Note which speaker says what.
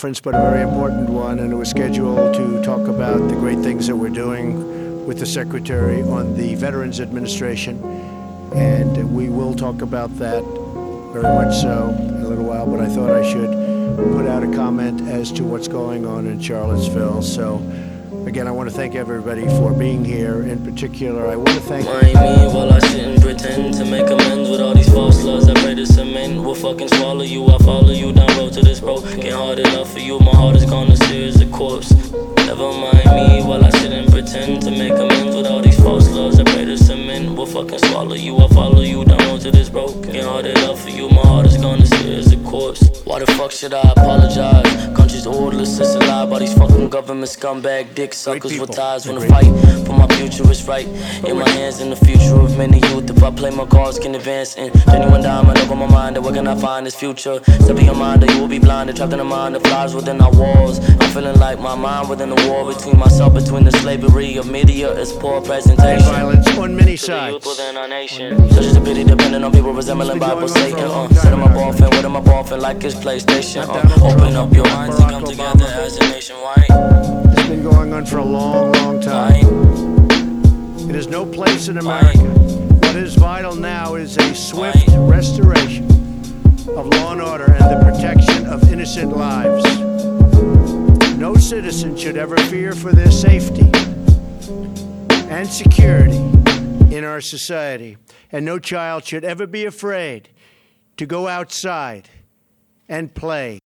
Speaker 1: conference, but a very important one, and it was scheduled to talk about the great things that we're doing with the Secretary on the Veterans Administration, and we will talk about that very much so in a little while, but I thought I should put out a comment as to what's going on in Charlottesville. So, again, I want to thank everybody for being here. In particular, I want to thank...
Speaker 2: Mind me while I sit and pretend to make amends with all these false laws. I pray the cement will fucking swallow you. I follow you down road to this broken heart enough for you. My heart is gone as clear as a corpse. Never mind me while I sit and pretend to make amends with all these false laws. I pray the cement will fucking swallow you. I follow you down road to this broken heart enough for you. My heart is gone as clear as a corpse. Why the fuck should I apologize? Country's orderless, it's a lie by these fucking government scumbag dick suckers with ties. Wanna fight for my future is right in my hands and the future of many youth. If I play my cards can advance in genuine diamond over my mind, then where can I find this future? Step in your mind or you will be blinded, trapped in a mind that flies within our walls. I'm feeling like my mind within the war between myself, between the slavery of media, it's poor presentation.
Speaker 1: Violence on many sides.
Speaker 2: Youth within our nation. Such as a pity depending on people resembling Bible Satan. Set them up off and with them up off and like it's PlayStation. Open up your minds and come together as a nation. Why?
Speaker 1: It's been going on for a long, long time. It has no place in America. What is vital now is a swift restoration of law and order and the protection of innocent lives. No citizen should ever fear for their safety and security in our society, and no child should ever be afraid to go outside and play.